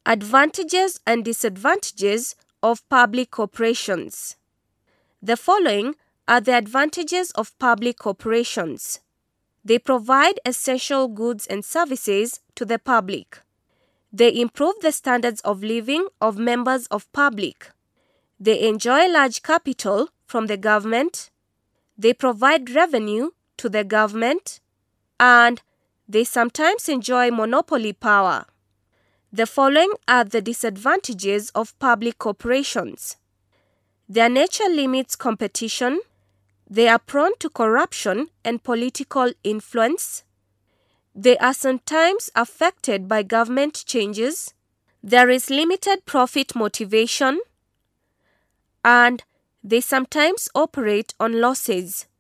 Advantages and disadvantages of public corporations. The following are the advantages of public corporations. They provide essential goods and services to the public. They improve the standards of living of members of public. They enjoy large capital from the government. They provide revenue to the government. And they sometimes enjoy monopoly power. The following are the disadvantages of public corporations. Their nature limits competition. They are prone to corruption and political influence. They are sometimes affected by government changes. There is limited profit motivation. And they sometimes operate on losses.